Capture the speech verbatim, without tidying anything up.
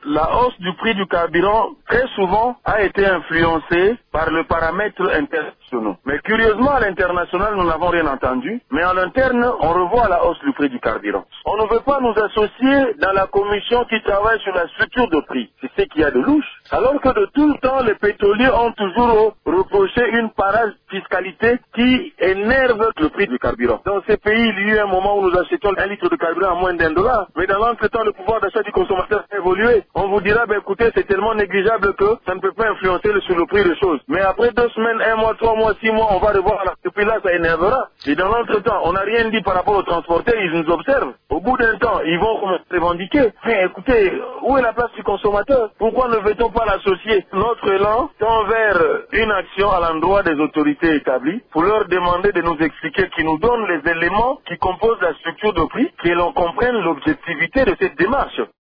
La hausse du prix du carburant, très souvent, a été influencée par le paramètre international. Mais curieusement, à l'international, nous n'avons rien entendu. Mais en interne, on revoit la hausse du prix du carburant. On ne veut pas nous associer dans la commission qui travaille sur la structure de prix. C'est ce qu'il y a de louche. Alors que de tout le temps, les pétroliers ont toujours reproché une parafiscalité qui énerve le prix du carburant. Dans ces pays, il y a eu un moment où nous achetions un litre de carburant à moins d'un dollar. Mais dans l'entretemps, le pouvoir d'achat du consommateur a évolué. On vous dira, ben écoutez, c'est tellement négligeable que ça ne peut pas influencer sur le prix des choses. Mais après deux semaines, un mois, trois mois, six mois, on va revoir. Et puis là, ça énervera. Et dans l'entretemps, on n'a rien dit par rapport aux transporteurs, ils nous observent. Au bout d'un temps, ils vont revendiquer. Mais écoutez, où est la place du consommateur? Pourquoi ne veut-on pas l'associer? Notre élan tend vers une action à l'endroit des autorités établies pour leur demander de nous expliquer, qu'ils nous donnent les éléments qui composent la structure de prix, que l'on comprenne l'objectivité de cette démarche.